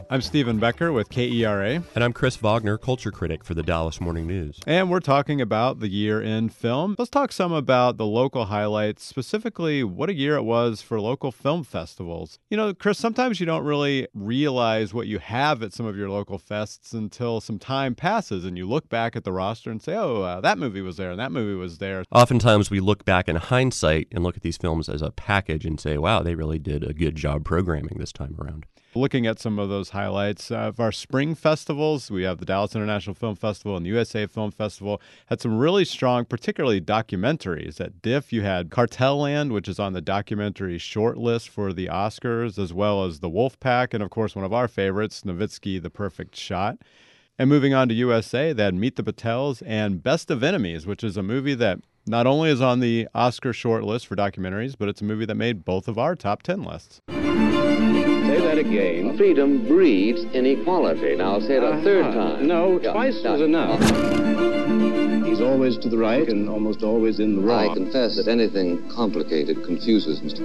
I'm Stephen Becker with KERA. And I'm Chris Wagner, culture critic for the Dallas Morning News. And we're talking about the year in film. Let's talk some about the local highlights, specifically what a year it was for local film festivals. You know, Chris, sometimes you don't really realize what you have at some of your local fests until some time passes and you look back at the roster and say, that movie was there and that movie was there. Oftentimes we look back in hindsight and look at these films as a package and say, wow, they really did a good job programming this time around. Looking at some of those highlights of our spring festivals, we have the Dallas International Film Festival and the USA Film Festival, had some really strong, particularly documentaries. At DIFF, you had Cartel Land, which is on the documentary short list for the Oscars, as well as The Wolf Pack, and of course, one of our favorites, Nowitzki, The Perfect Shot. And moving on to USA, they had Meet the Patels and Best of Enemies, which is a movie that not only is on the Oscar short list for documentaries, but it's a movie that made both of our top 10 lists. Say that again. Freedom breeds inequality. Now I'll say it a third time. No, twice is enough. He's always to the right and almost always in the wrong. I confess that anything complicated confuses Mr.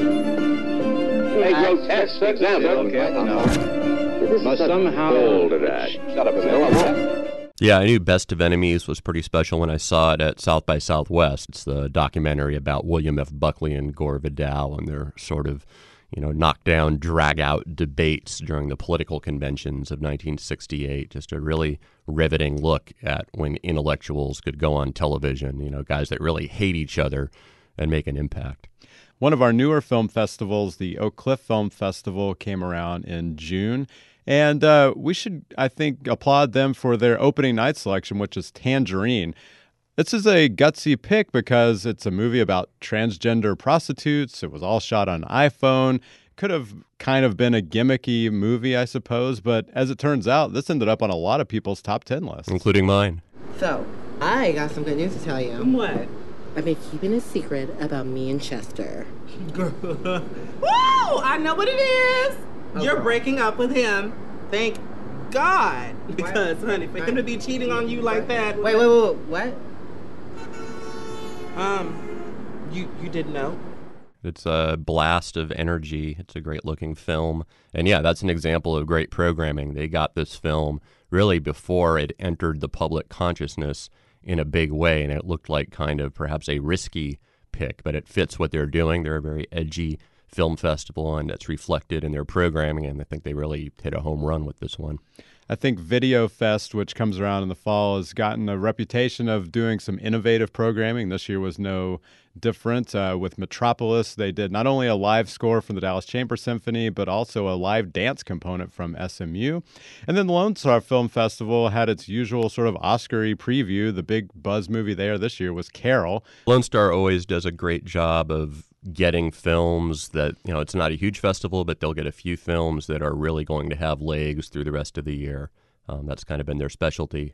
Vidal. A grotesque example. Okay, no. Must somehow hold that. Shut up a minute. Yeah, I knew Best of Enemies was pretty special when I saw it at South by Southwest. It's the documentary about William F. Buckley and Gore Vidal and their sort of knockdown, drag-out debates during the political conventions of 1968. Just a really riveting look at when intellectuals could go on television, guys that really hate each other and make an impact. One of our newer film festivals, the Oak Cliff Film Festival, came around in June. And we should, I think, applaud them for their opening night selection, which is Tangerine. This is a gutsy pick because it's a movie about transgender prostitutes. It was all shot on iPhone. Could have kind of been a gimmicky movie, I suppose. But as it turns out, this ended up on a lot of people's top 10 lists. Including mine. So, I got some good news to tell you. What? I've been keeping a secret about me and Chester. Girl. Woo! I know what it is. Oh, You're girl. breaking up with him. Thank God. Because, honey, for him to be cheating on you like that. Wait, what? You didn't know? It's a blast of energy. It's a great-looking film. And yeah, that's an example of great programming. They got this film really before it entered the public consciousness in a big way, and it looked like kind of perhaps a risky pick, but it fits what they're doing. They're a very edgy film festival, and that's reflected in their programming, and I think they really hit a home run with this one. I think Video Fest, which comes around in the fall, has gotten a reputation of doing some innovative programming. This year was no different. With Metropolis, they did not only a live score from the Dallas Chamber Symphony, but also a live dance component from SMU. And then the Lone Star Film Festival had its usual sort of Oscar-y preview. The big buzz movie there this year was Carol. Lone Star always does a great job of getting films that, it's not a huge festival, but they'll get a few films that are really going to have legs through the rest of the year. That's kind of been their specialty.